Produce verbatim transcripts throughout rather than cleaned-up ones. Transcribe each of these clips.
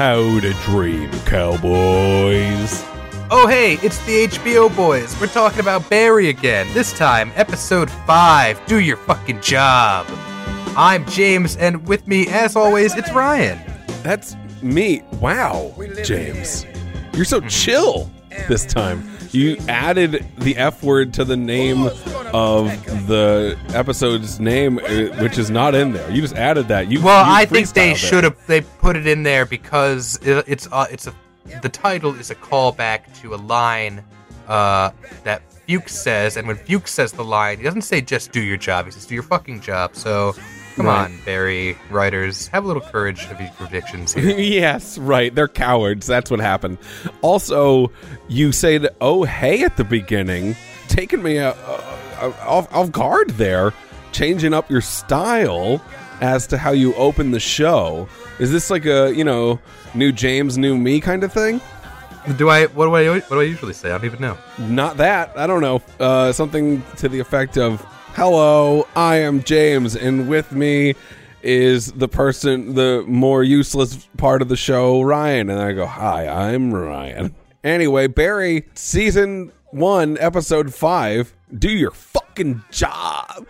How to dream, cowboys. Oh hey, it's the H B O boys. We're talking about Barry again. This time, episode five, Do Your Fucking Job. I'm James, and with me, as always, it's Ryan. That's me. Wow, James. You're so chill this time. You added the F word to the name of the episode's name, which is not in there. You just added that. You Well, you I think they freestyled it. should have. They put it in there because it, it's uh, it's a the title is a callback to a line uh, that Fuchs says, and when Fuchs says the line, he doesn't say just do your job. He says do your fucking job. So. Come Right. on, Barry writers. Have a little courage of your predictions here. Yes, right. They're cowards. That's what happened. Also, you said, oh, hey, at the beginning, taking me uh, uh, off, off guard there, changing up your style as to how you open the show. Is this like a, you know, new James, new me kind of thing? Do I? What do I? What do I usually say? I don't even know. Not that. I don't know. Uh, something to the effect of, hello, I am James, and with me is the person, the more useless part of the show, Ryan. And I go, hi, I'm Ryan. Anyway, Barry, season one, episode five, Do Your Fucking Job,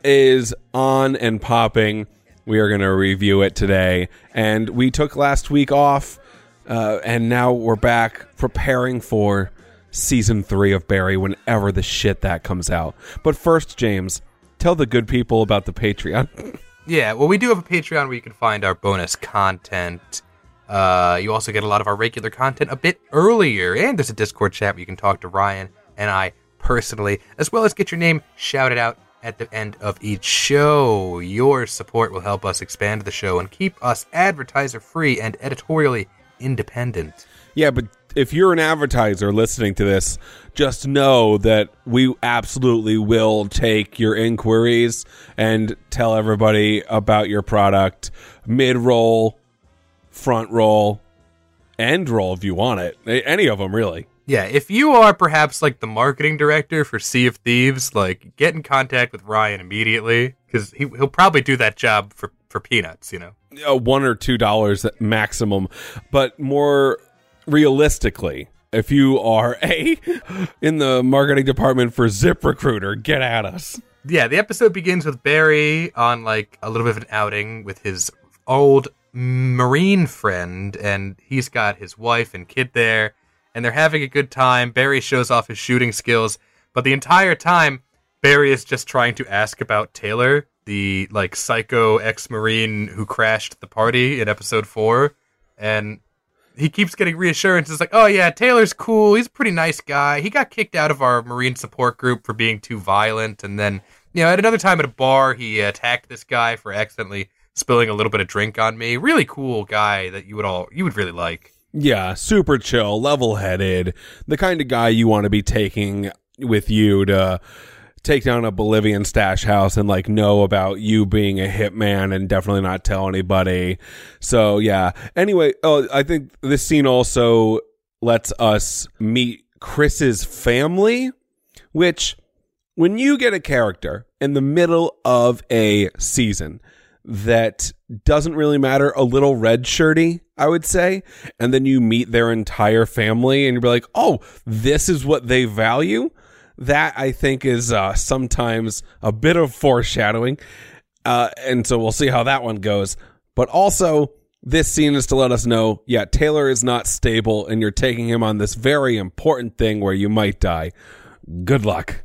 is on and popping. We are going to review it today. And we took last week off, uh, and now we're back preparing for season three of Barry whenever the shit that comes out. But first, James, tell the good people about the Patreon. Yeah, well, we do have a Patreon where you can find our bonus content. Uh, you also get a lot of our regular content a bit earlier, and there's a Discord chat where you can talk to Ryan and I personally, as well as get your name shouted out at the end of each show. Your support will help us expand the show and keep us advertiser-free and editorially independent. Yeah, but if you're an advertiser listening to this, just know that we absolutely will take your inquiries and tell everybody about your product, mid-roll, front roll, end roll if you want it. Any of them, really. Yeah, if you are perhaps like the marketing director for Sea of Thieves, like get in contact with Ryan immediately, because he, he'll probably do that job for, for peanuts, you know? Uh, one or two dollars maximum, but more realistically, if you are a in the marketing department for ZipRecruiter, get at us. Yeah, the episode begins with Barry on like a little bit of an outing with his old Marine friend, and he's got his wife and kid there, and they're having a good time. Barry shows off his shooting skills, but the entire time, Barry is just trying to ask about Taylor, the like psycho ex-Marine who crashed the party in episode four, and he keeps getting reassurances like, oh yeah, Taylor's cool, he's a pretty nice guy, he got kicked out of our Marine support group for being too violent, and then, you know, at another time at a bar, he attacked this guy for accidentally spilling a little bit of drink on me. Really cool guy that you would all, you would really like. Yeah, super chill, level-headed, the kind of guy you want to be taking with you to take down a Bolivian stash house and like know about you being a hitman and definitely not tell anybody. So yeah. Anyway, oh, I think this scene also lets us meet Chris's family, which when you get a character in the middle of a season that doesn't really matter, a little red shirty, I would say, and then you meet their entire family and you're like, oh, this is what they value. That, I think, is uh, sometimes a bit of foreshadowing. Uh, and so we'll see how that one goes. But also, this scene is to let us know, yeah, Taylor is not stable, and you're taking him on this very important thing where you might die. Good luck.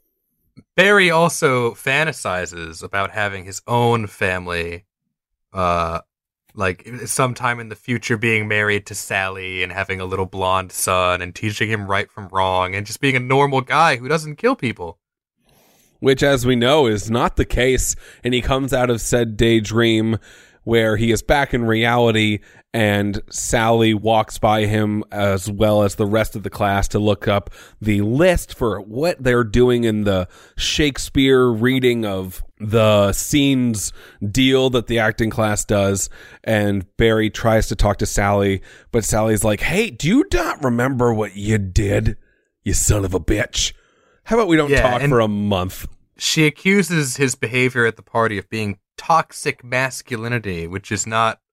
Barry also fantasizes about having his own family, uh, like sometime in the future being married to Sally and having a little blonde son and teaching him right from wrong and just being a normal guy who doesn't kill people. Which, as we know, is not the case, and he comes out of said daydream where he is back in reality, and Sally walks by him as well as the rest of the class to look up the list for what they're doing in the Shakespeare reading of the scenes deal that the acting class does. And Barry tries to talk to Sally, but Sally's like, hey, do you not remember what you did, you son of a bitch? How about we don't Yeah, talk and- for a month? She accuses his behavior at the party of being toxic masculinity, which is not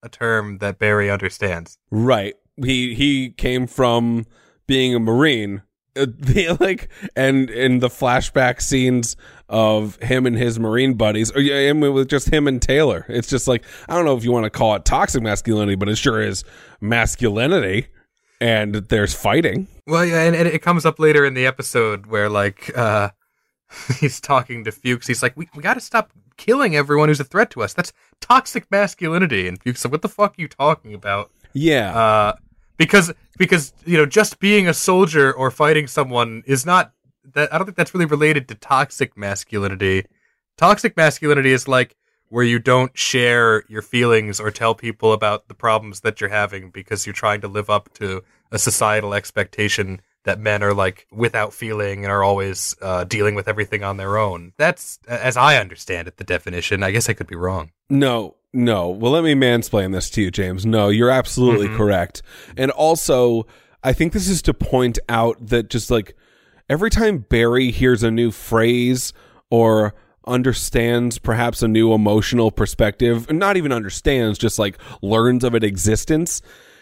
a term that Barry understands. Right. He he came from being a Marine. Uh, the, like and in the flashback scenes of him and his Marine buddies, or yeah, him with just him and Taylor. It's just like, I don't know if you want to call it toxic masculinity, but it sure is masculinity. And there's fighting. Well, yeah, and, and it comes up later in the episode where, like, uh, he's talking to Fuchs. He's like, we, we got to stop killing everyone who's a threat to us. That's toxic masculinity. And Fuchs like, what the fuck are you talking about? Yeah. Uh, because, because, you know, just being a soldier or fighting someone is not, that. I don't think that's really related to toxic masculinity. Toxic masculinity is like where you don't share your feelings or tell people about the problems that you're having because you're trying to live up to a societal expectation that men are like without feeling and are always uh, dealing with everything on their own. That's, as I understand it, the definition. I guess I could be wrong. No, no. Well, let me mansplain this to you, James. No, you're absolutely mm-hmm. correct. And also, I think this is to point out that just like every time Barry hears a new phrase or understands perhaps a new emotional perspective, not even understands, just like learns of its existence,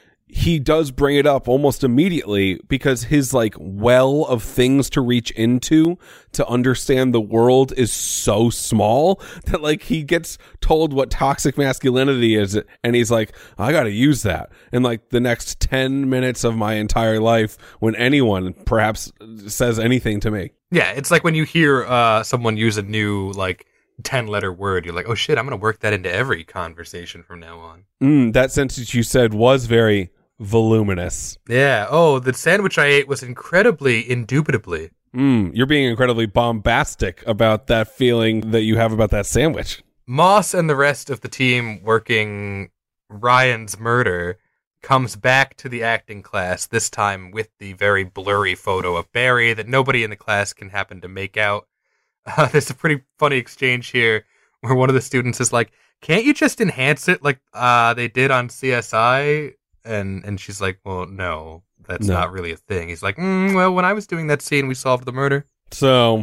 he does bring it up almost immediately because his like well of things to reach into to understand the world is so small that like he gets told what toxic masculinity is and he's like, I gotta use that. And like the next ten minutes of my entire life when anyone perhaps says anything to me. Yeah, it's like when you hear uh, someone use a new like ten-letter word, you're like, oh shit, I'm going to work that into every conversation from now on. Mm, that sentence you said was very voluminous. Yeah. Oh, the sandwich I ate was incredibly, indubitably. Mm, you're being incredibly bombastic about that feeling that you have about that sandwich. Moss and the rest of the team working Ryan's murder comes back to the acting class, this time with the very blurry photo of Barry that nobody in the class can happen to make out. Uh, there's a pretty funny exchange here where one of the students is like, can't you just enhance it like uh, they did on C S I? And and she's like, well, no, that's no. not really a thing. He's like, mm, well, when I was doing that scene, we solved the murder. So,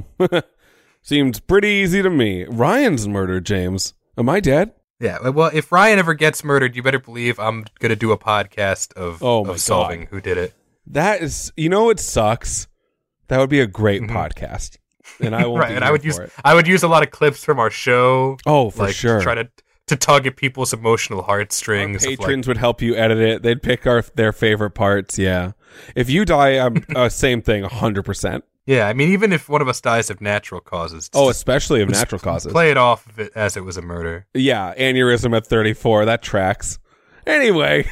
seems pretty easy to me. Ryan's murder, James. Am I dead? Yeah, well, if Ryan ever gets murdered, you better believe I'm going to do a podcast of, oh my of solving God. who did it. That is, you know what sucks? That would be a great mm-hmm. podcast. And I won't right, be and here I would for use it. I would use a lot of clips from our show. Oh, for like, sure. To try to to tug at people's emotional heartstrings. Our patrons like, would help you edit it. They'd pick our their favorite parts. Yeah. If you die, I'm uh, same thing, one hundred percent. Yeah, I mean, even if one of us dies of natural causes. Oh, especially of natural causes. Play it off of it as it was a murder. Yeah, aneurysm at thirty-four. That tracks. Anyway,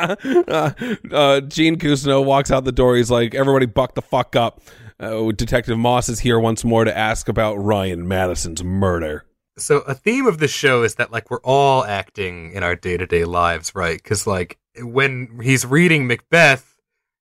uh, uh, Gene Cousineau walks out the door. He's like, everybody buck the fuck up. Uh, Detective Moss is here once more to ask about Ryan Madison's murder. So a theme of this show is that, like, we're all acting in our day-to-day lives, right? Because, like, when he's reading Macbeth,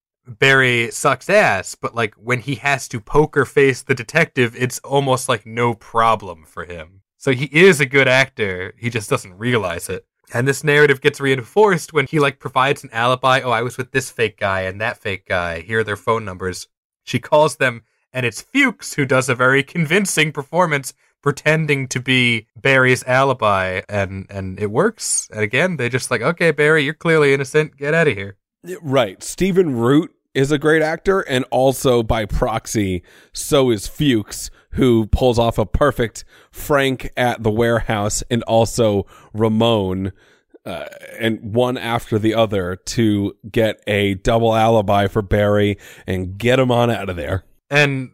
Barry sucks ass, but, like, when he has to poker face the detective, it's almost like no problem for him. So he is a good actor, he just doesn't realize it. And this narrative gets reinforced when he, like, provides an alibi. Oh, I was with this fake guy and that fake guy. Here are their phone numbers. She calls them, and it's Fuchs who does a very convincing performance pretending to be Barry's alibi, and, and it works. And again, they just like, okay, Barry, you're clearly innocent. Get out of here. Right. Stephen Root is a great actor, and also by proxy, so is Fuchs, who pulls off a perfect Frank at the warehouse and also Ramon, uh, and one after the other to get a double alibi for Barry and get him on out of there. And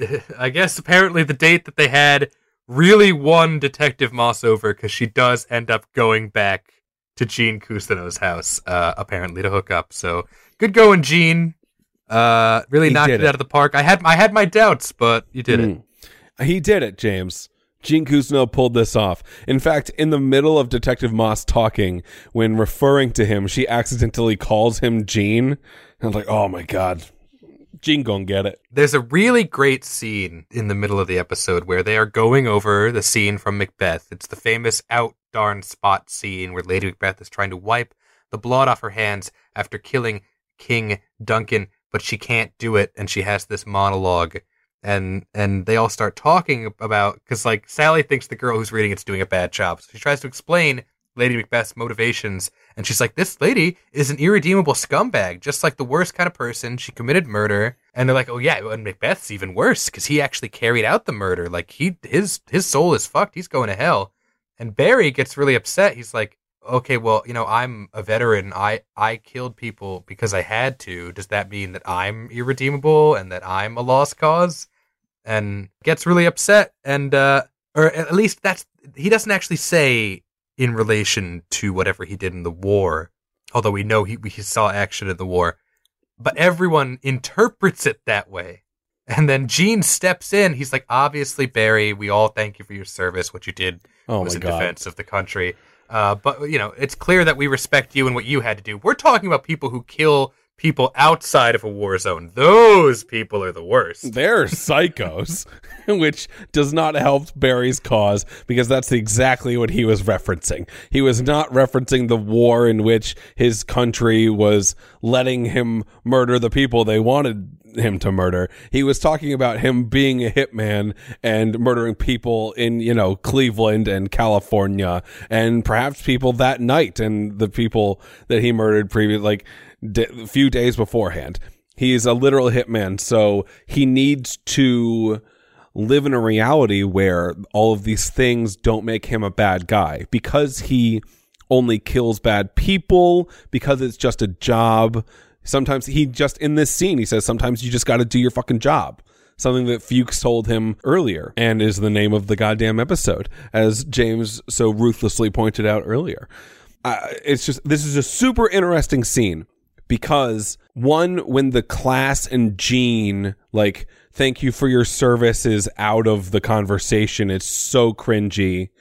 I guess apparently the date that they had really won Detective Moss over, because she does end up going back to Gene Cousineau's house, uh, apparently to hook up. So good going, Gene. Uh, really he knocked it, it out of the park. I had I had my doubts, but you did mm. it. He did it, James. Gene Cousineau pulled this off. In fact, in the middle of Detective Moss talking, when referring to him, she accidentally calls him Gene. And I was like, oh my God. Gene gon' get it. There's a really great scene in the middle of the episode where they are going over the scene from Macbeth. It's the famous out darn spot scene where Lady Macbeth is trying to wipe the blood off her hands after killing King Duncan, but she can't do it, and she has this monologue. And and they all start talking about, because like Sally thinks the girl who's reading it's doing a bad job. So she tries to explain Lady Macbeth's motivations, and she's like, this lady is an irredeemable scumbag, just like the worst kind of person. She committed murder. And they're like, oh yeah, and Macbeth's even worse because he actually carried out the murder. Like he, his, his soul is fucked. He's going to hell. And Barry gets really upset. He's like, okay, well, you know, I'm a veteran. I, I killed people because I had to. Does that mean that I'm irredeemable and that I'm a lost cause? And gets really upset. And, uh, or at least that's, he doesn't actually say in relation to whatever he did in the war, although we know he, he saw action in the war. But everyone interprets it that way. And then Gene steps in. He's like, obviously, Barry, we all thank you for your service. What you did oh was in God. defense of the country. Uh, but, you know, it's clear that we respect you and what you had to do. We're talking about people who kill people outside of a war zone. Those people are the worst. They're psychos, which does not help Barry's cause because that's exactly what he was referencing. He was not referencing the war in which his country was letting him murder the people they wanted him to murder. He was talking about him being a hitman and murdering people in, you know, Cleveland and California and perhaps people that night and the people that he murdered previous, like, D- a few days beforehand. He's a literal hitman, so he needs to live in a reality where all of these things don't make him a bad guy. Because he only kills bad people, because it's just a job. Sometimes he just, in this scene, he says, sometimes you just got to do your fucking job. Something that Fuchs told him earlier, and is the name of the goddamn episode, as James so ruthlessly pointed out earlier. Uh, it's just, this is a super interesting scene. Because, one, when the class and Gene, like, thank you for your service is out of the conversation, it's so cringy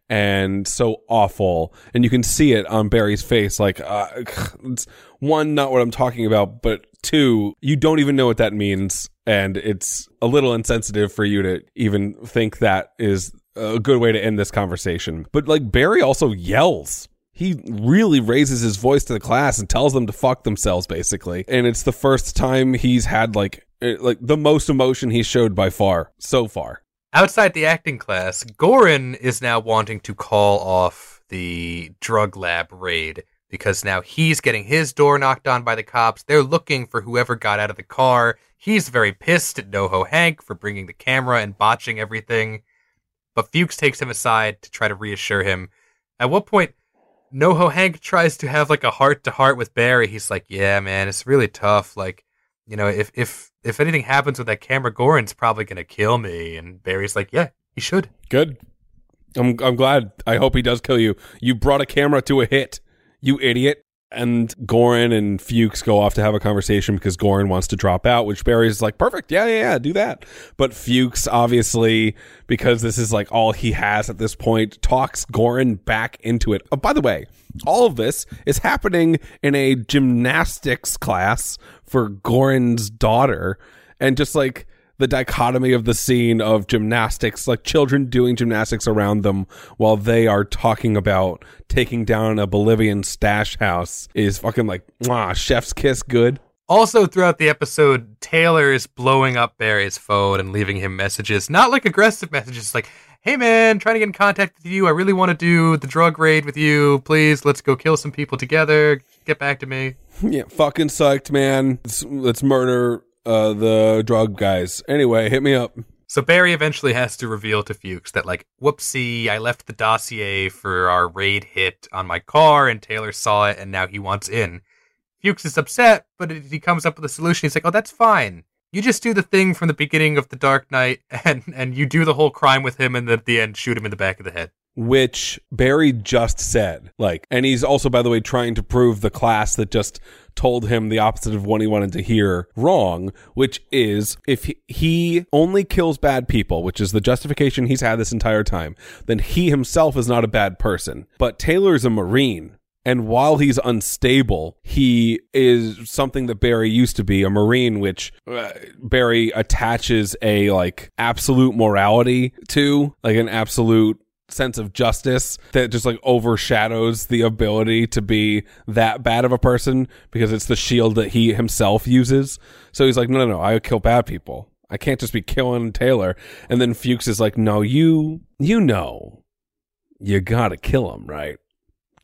and so awful. And you can see it on Barry's face, like, uh, it's, one, not what I'm talking about, but two, you don't even know what that means. And it's a little insensitive for you to even think that is a good way to end this conversation. But, like, Barry also yells. He really raises his voice to the class and tells them to fuck themselves, basically. And it's the first time he's had, like, like the most emotion he's showed by far, so far. Outside the acting class, Goran is now wanting to call off the drug lab raid because now he's getting his door knocked on by the cops. They're looking for whoever got out of the car. He's very pissed at NoHo Hank for bringing the camera and botching everything. But Fuchs takes him aside to try to reassure him. At what point, NoHo Hank tries to have like a heart-to-heart with Barry. He's like, yeah, man, it's really tough. Like, you know, if if if anything happens with that camera, Goran's probably going to kill me. And Barry's like, yeah, he should. Good. I'm I'm glad. I hope he does kill you. You brought a camera to a hit, you idiot. And Goran and Fuchs go off to have a conversation because Goran wants to drop out, which Barry's like, perfect, yeah, yeah, yeah, do that. But Fuchs, obviously, because this is like all he has at this point, talks Goran back into it. Oh, by the way, all of this is happening in a gymnastics class for Goran's daughter. And just like the dichotomy of the scene of gymnastics, like children doing gymnastics around them while they are talking about taking down a Bolivian stash house is fucking like, mwah, chef's kiss good. Also, throughout the episode, Taylor is blowing up Barry's phone and leaving him messages. Not like aggressive messages, like, hey man, trying to get in contact with you. I really want to do the drug raid with you. Please, let's go kill some people together. Get back to me. Yeah, fucking psyched, man. Let's, let's murder uh, the drug guys. Anyway, hit me up. So Barry eventually has to reveal to Fuchs that, like, whoopsie, I left the dossier for our raid hit on my car, and Taylor saw it, and now he wants in. Fuchs is upset, but he comes up with a solution. He's like, oh, that's fine. You just do the thing from the beginning of The Dark Knight, and, and you do the whole crime with him, and then at the end, shoot him in the back of the head. Which Barry just said. Like, and he's also, by the way, trying to prove the class that just told him the opposite of what he wanted to hear wrong, which is if he, he only kills bad people, which is the justification he's had this entire time, then he himself is not a bad person. But Taylor's a Marine. And while he's unstable, he is something that Barry used to be, a Marine, which uh, Barry attaches a, like, absolute morality to, like an absolute sense of justice that just, like, overshadows the ability to be that bad of a person because it's the shield that he himself uses. So he's like, no, no, no, I kill bad people. I can't just be killing Taylor. And then Fuchs is like, no, you, you know, you gotta kill him, right?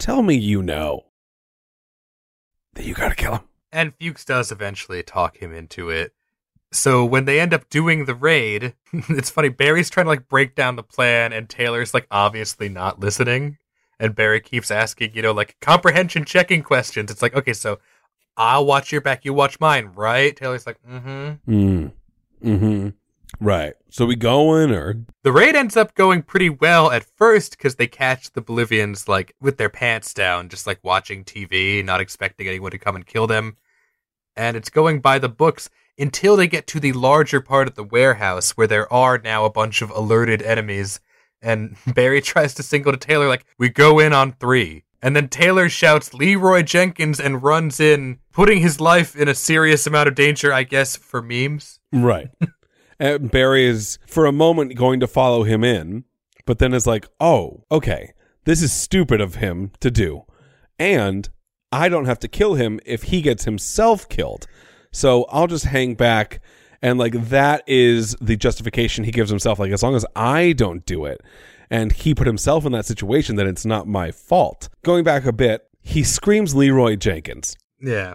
tell me you know that you gotta kill him. And Fuchs does eventually talk him into it. So when they end up doing the raid, it's funny, Barry's trying to like break down the plan and Taylor's like obviously not listening. And Barry keeps asking, you know, like comprehension checking questions. It's like, okay, so I'll watch your back, you watch mine, right? Taylor's like, mm-hmm. Mm. Mm-hmm. Right. So we going or? The raid ends up going pretty well at first because they catch the Bolivians like with their pants down, just like watching T V, not expecting anyone to come and kill them. And it's going by the books until they get to the larger part of the warehouse where there are now a bunch of alerted enemies. And Barry tries to signal to Taylor, like, we go in on three. And then Taylor shouts Leroy Jenkins and runs in, putting his life in a serious amount of danger, I guess, for memes. Right. And Barry is, for a moment, going to follow him in, but then is like, oh, okay, this is stupid of him to do. And I don't have to kill him if he gets himself killed. So I'll just hang back. And like that is the justification he gives himself. Like, as long as I don't do it and he put himself in that situation, then it's not my fault. Going back a bit, he screams Leroy Jenkins. Yeah.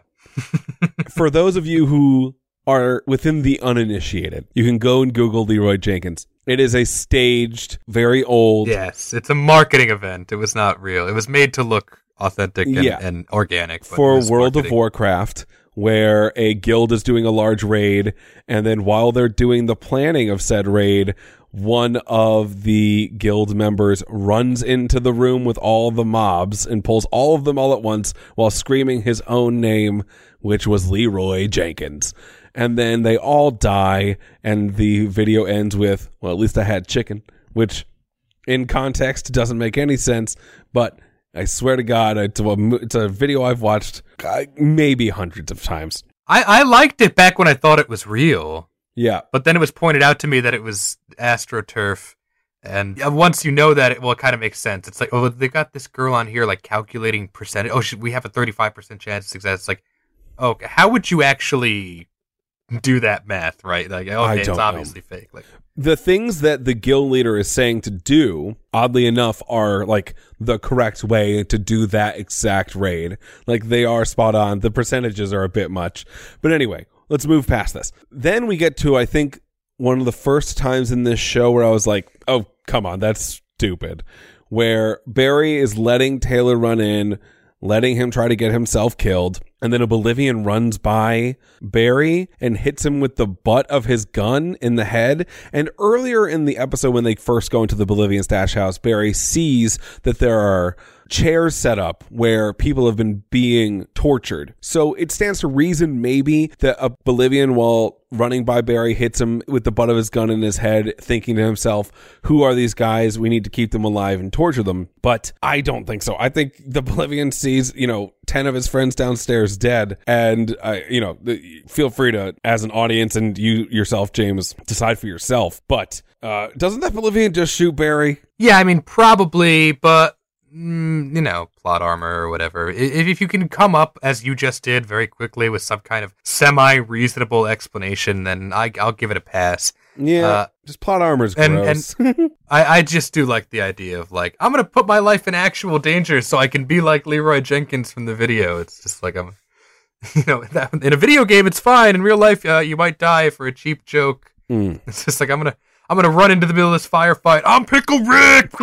For those of you who are within the uninitiated, you can go and Google Leroy Jenkins. It is a staged, very old. Yes, it's a marketing event. It was not real. It was made to look authentic and, yeah. and organic. But for World marketing. of Warcraft, where a guild is doing a large raid, and then while they're doing the planning of said raid, one of the guild members runs into the room with all the mobs and pulls all of them all at once while screaming his own name, which was Leroy Jenkins. And then they all die, and the video ends with, well, at least I had chicken, which in context doesn't make any sense, but I swear to God, it's a, it's a video I've watched maybe hundreds of times. I, I liked it back when I thought it was real. Yeah. But then it was pointed out to me that it was AstroTurf. And once you know that, it, well, it kind of makes sense. It's like, oh, they got this girl on here, like, calculating percentage. Oh, should we have a thirty-five percent chance of success? It's like, okay, how would you actually do that math, right? Like, okay, it's obviously know. fake. Like, the things that the guild leader is saying to do, oddly enough, are like the correct way to do that exact raid. Like, they are spot on. The percentages are a bit much. But anyway, let's move past this. Then we get to, I think, one of the first times in this show where I was like, oh, come on, that's stupid. Where Barry is letting Taylor run in, letting him try to get himself killed. And then a Bolivian runs by Barry and hits him with the butt of his gun in the head. And earlier in the episode, when they first go into the Bolivian stash house, Barry sees that there are chairs set up where people have been being tortured. So it stands to reason maybe that a Bolivian, while running by Barry, hits him with the butt of his gun in his head, thinking to himself, who are these guys? We need to keep them alive and torture them. But I don't think so. I think the Bolivian sees, you know, ten of his friends downstairs dead. And, uh, you know, feel free to, as an audience and you yourself, James, decide for yourself. But uh, doesn't that Bolivian just shoot Barry? Yeah, I mean, probably, but Mm, you know, plot armor or whatever. If, if you can come up, as you just did, very quickly with some kind of semi-reasonable explanation, then I, I'll give it a pass. Yeah, uh, just plot armor's gross. And, and I, I just do like the idea of, like, I'm going to put my life in actual danger so I can be like Leroy Jenkins from the video. It's just like, I'm, you know, that, in a video game, it's fine. In real life, uh, you might die for a cheap joke. Mm. It's just like, I'm going to I'm gonna run into the middle of this firefight. I'm Pickle Rick!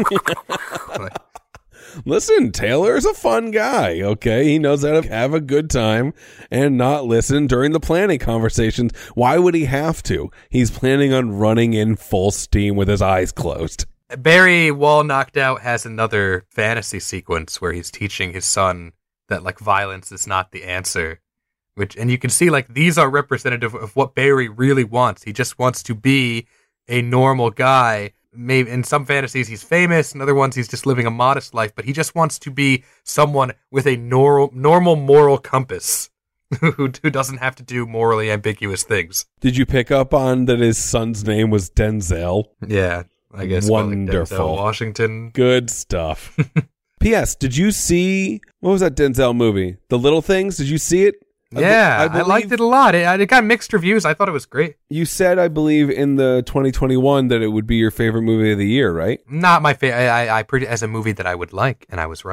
Like, listen, Taylor's a fun guy, okay? He knows how to have a good time and not listen during the planning conversations. Why would he have to? He's planning on running in full steam with his eyes closed. Barry, while knocked out, has another fantasy sequence where he's teaching his son that, like, violence is not the answer. Which, and you can see, like, these are representative of what Barry really wants. He just wants to be a normal guy. Maybe in some fantasies he's famous, in other ones he's just living a modest life, but he just wants to be someone with a nor- normal moral compass who, who doesn't have to do morally ambiguous things. Did you pick up on that his son's name was Denzel? Yeah, I guess. Wonderful. Well, like Denzel Washington. Good stuff. P S. Did you see, what was that Denzel movie? The Little Things? Did you see it? Yeah, I, I, believe, I liked it a lot. It, it got mixed reviews. I thought it was great. You said, I believe, in the twenty twenty-one that it would be your favorite movie of the year, right? Not my favorite. I, I, I pretty as a movie that I would like, and I was right.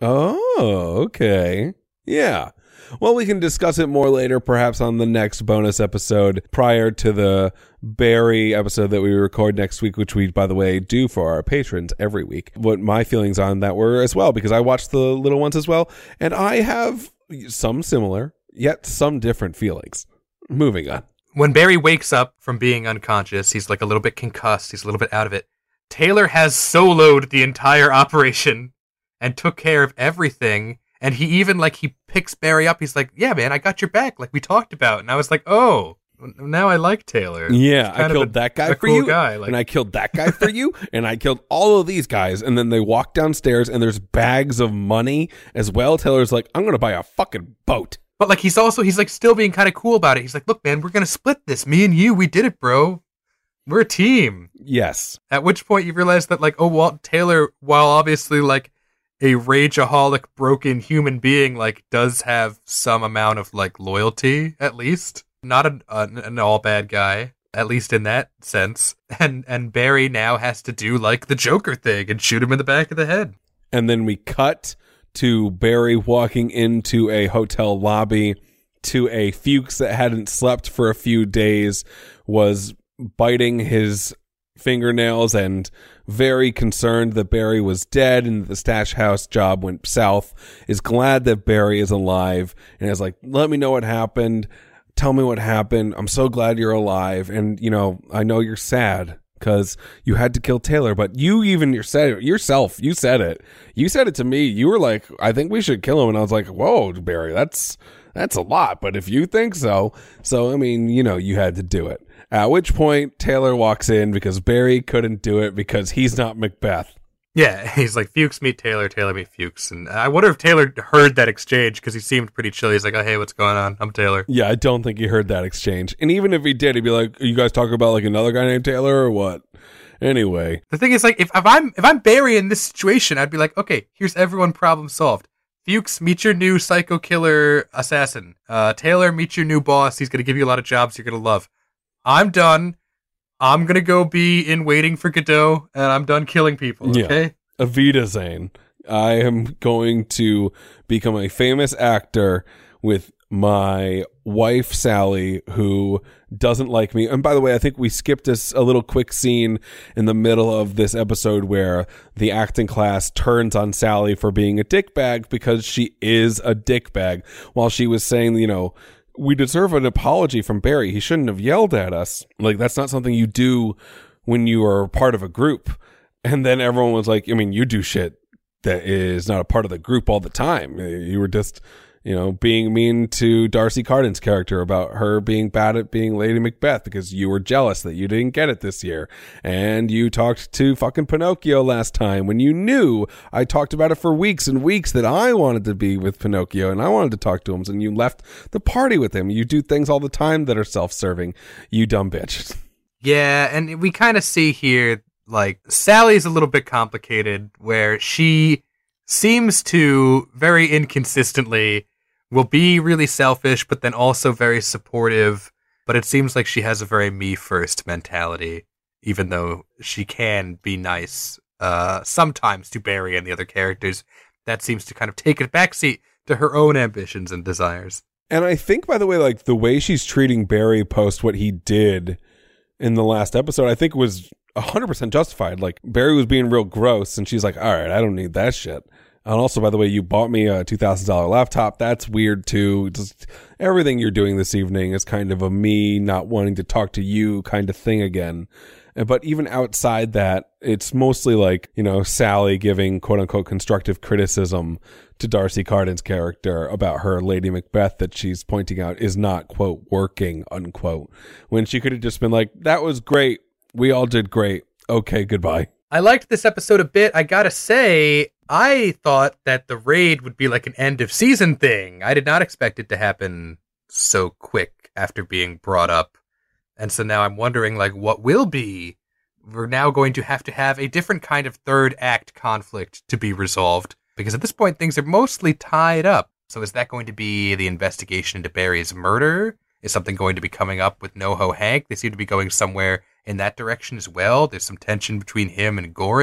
Oh, okay. Yeah. Well, we can discuss it more later, perhaps on the next bonus episode prior to the Barry episode that we record next week, which we, by the way, do for our patrons every week. What my feelings on that were as well, because I watched the little ones as well, and I have some similar, yet some different feelings. Moving on. When Barry wakes up from being unconscious, he's like a little bit concussed, he's a little bit out of it. Taylor has soloed the entire operation and took care of everything. And he even, like, he picks Barry up. He's like, yeah, man, I got your back, like we talked about. And I was like, oh, now I like Taylor. Yeah, I killed a, that guy for cool you. Guy, like. And I killed that guy for you. And I killed all of these guys. And then they walk downstairs and there's bags of money as well. Taylor's like, I'm going to buy a fucking boat. But, like, he's also, he's, like, still being kind of cool about it. He's like, look, man, we're going to split this. Me and you, we did it, bro. We're a team. Yes. At which point you realize that, like, oh, Walt Taylor, while obviously, like, a rageaholic, broken human being, like, does have some amount of, like, loyalty, at least. Not an, an, an all bad guy, at least in that sense. And and Barry now has to do, like, the Joker thing and shoot him in the back of the head. And then we cut to Barry walking into a hotel lobby to a Fuchs that hadn't slept for a few days, was biting his fingernails and very concerned that Barry was dead and the stash house job went south, is glad that Barry is alive and is like, let me know what happened. Tell me what happened. I'm so glad you're alive. And, you know, I know you're sad because you had to kill Taylor, but you even you said it yourself. You said it. You said it to me. You were like, I think we should kill him. And I was like, whoa, Barry, that's that's a lot. But if you think so, so, I mean, you know, you had to do it. At which point, Taylor walks in because Barry couldn't do it because he's not Macbeth. Yeah, he's like, Fuchs meet Taylor, Taylor meet Fuchs. And I wonder if Taylor heard that exchange because he seemed pretty chill. He's like, oh, hey, what's going on? I'm Taylor. Yeah, I don't think he heard that exchange. And even if he did, he'd be like, are you guys talking about like another guy named Taylor or what? Anyway. The thing is, like, if, if I'm if I'm Barry in this situation, I'd be like, okay, here's everyone problem solved. Fuchs, meet your new psycho killer assassin. Uh, Taylor, meet your new boss. He's going to give you a lot of jobs you're going to love. I'm done. I'm going to go be in Waiting for Godot, and I'm done killing people, okay? Yeah. Avita Zane. I am going to become a famous actor with my wife, Sally, who doesn't like me. And by the way, I think we skipped this, a little quick scene in the middle of this episode where the acting class turns on Sally for being a dickbag because she is a dickbag. While she was saying, you know, we deserve an apology from Barry. He shouldn't have yelled at us. Like, that's not something you do when you are part of a group. And then everyone was like, I mean, you do shit that is not a part of the group all the time. You were just, you know, being mean to Darcy Carden's character about her being bad at being Lady Macbeth because you were jealous that you didn't get it this year. And you talked to fucking Pinocchio last time when you knew I talked about it for weeks and weeks that I wanted to be with Pinocchio and I wanted to talk to him, and you left the party with him. You do things all the time that are self-serving, you dumb bitch. Yeah, and we kind of see here, like, Sally's a little bit complicated where she seems to very inconsistently will be really selfish, but then also very supportive. But it seems like she has a very me-first mentality, even though she can be nice uh, sometimes to Barry and the other characters. That seems to kind of take a backseat to her own ambitions and desires. And I think, by the way, like, the way she's treating Barry post what he did in the last episode, I think was one hundred percent justified. Like, Barry was being real gross, and she's like, all right, I don't need that shit. And also, by the way, you bought me a two thousand dollars laptop. That's weird, too. Just everything you're doing this evening is kind of a me not wanting to talk to you kind of thing again. But even outside that, it's mostly like, you know, Sally giving quote-unquote constructive criticism to Darcy Carden's character about her Lady Macbeth that she's pointing out is not, quote, working, unquote. When she could have just been like, that was great. We all did great. Okay, goodbye. I liked this episode a bit. I gotta say, I thought that the raid would be like an end of season thing. I did not expect it to happen so quick after being brought up. And so now I'm wondering, like, what will be? We're now going to have to have a different kind of third act conflict to be resolved. Because at this point, things are mostly tied up. So is that going to be the investigation into Barry's murder? Is something going to be coming up with NoHo Hank? They seem to be going somewhere in that direction as well. There's some tension between him and Goran.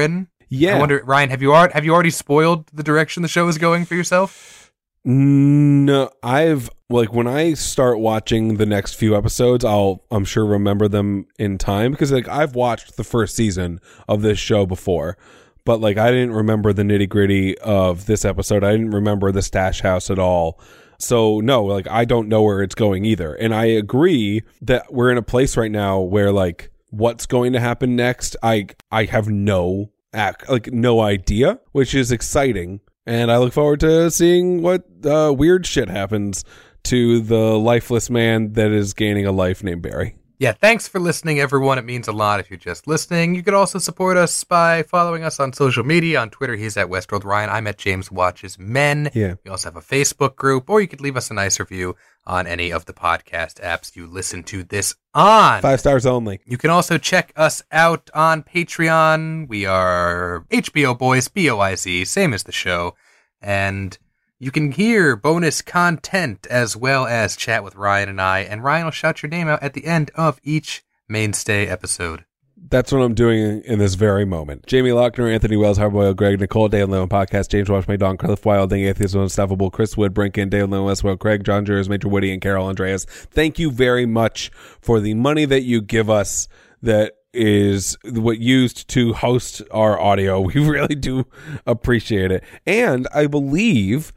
Yeah. I wonder, Ryan, have you already, have you already spoiled the direction the show is going for yourself? No, I've like when I start watching the next few episodes, I'll I'm sure remember them in time because like I've watched the first season of this show before, but like I didn't remember the nitty gritty of this episode. I didn't remember the stash house at all. So no, like I don't know where it's going either. And I agree that we're in a place right now where like what's going to happen next, I I have no like no idea, which is exciting. And I look forward to seeing what uh, weird shit happens to the lifeless man that is gaining a life named Barry. Yeah, thanks for listening, everyone. It means a lot if you're just listening. You could also support us by following us on social media. On Twitter, he's at Westworld Ryan. I'm at James Watches Men. Yeah. We also have a Facebook group, or you could leave us a nice review on any of the podcast apps you listen to this on. Five stars only. You can also check us out on Patreon. We are H B O Boys, B O I Z, same as the show. And you can hear bonus content as well as chat with Ryan and I. And Ryan will shout your name out at the end of each Mainstay episode. That's what I'm doing in this very moment. Jamie Lochner, Anthony Wells, Harboyle, Greg, Nicole, Dale Lewin Podcast, James Wash, Don, Cliff Wilding, Atheist Unstoppable, Chris Wood, Brinkin, Dale Lewin, Westworld, Craig, John Jurors, Major Woody, and Carol Andreas. Thank you very much for the money that you give us that is what used to host our audio. We really do appreciate it. And I believe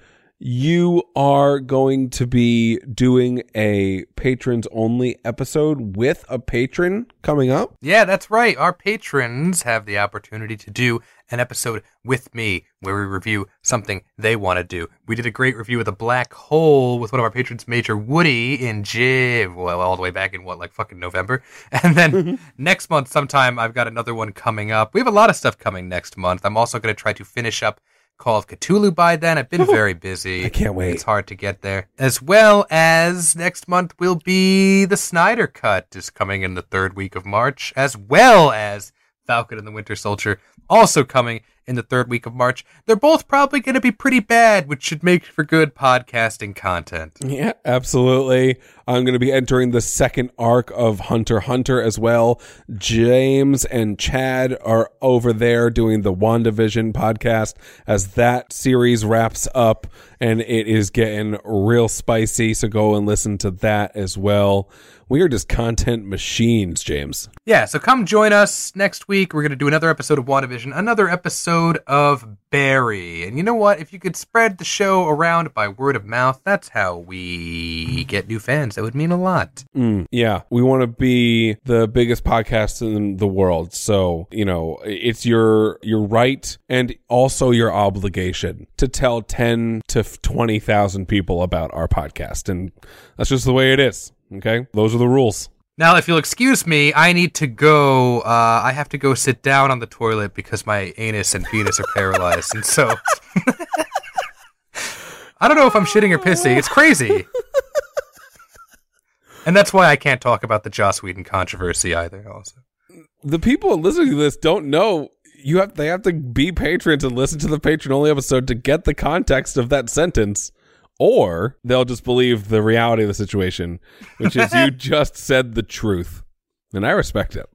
you are going to be doing a patrons only episode with a patron coming up. Yeah, that's right. Our patrons have the opportunity to do an episode with me where we review something they want to do. We did a great review of The Black Hole with one of our patrons, Major Woody, in J, well, all the way back in what, like fucking November. And then mm-hmm. next month sometime, I've got another one coming up. We have a lot of stuff coming next month. I'm also going to try to finish up Call of Cthulhu by then. I've been very busy. I can't wait. It's hard to get there. As well as next month will be the Snyder Cut is coming in the third week of March, as well as Falcon and the Winter Soldier also coming in the third week of March. They're both probably going to be pretty bad, which should make for good podcasting content. Yeah, absolutely. I'm going to be entering the second arc of Hunter x Hunter as well. James and Chad are over there doing the WandaVision podcast as that series wraps up, and it is getting real spicy, so go and listen to that as well. We are just content machines, James. Yeah, so come join us next week. We're going to do another episode of WandaVision, another episode of Barry. And you know what? If you could spread the show around by word of mouth, that's how we get new fans. That would mean a lot. Mm, yeah, we want to be the biggest podcast in the world. So, you know, it's your your right and also your obligation to tell ten to twenty thousand people about our podcast. And that's just the way it is. Okay, those are the rules. Now, if you'll excuse me, I need to go. Uh, I have to go sit down on the toilet because my anus and penis are paralyzed. And so I don't know if I'm shitting or pissing. It's crazy. And that's why I can't talk about the Joss Whedon controversy either. Also, the people listening to this don't know. You have they have to be patrons and listen to the patron only episode to get the context of that sentence. Or they'll just believe the reality of the situation, which is you just said the truth. And I respect it.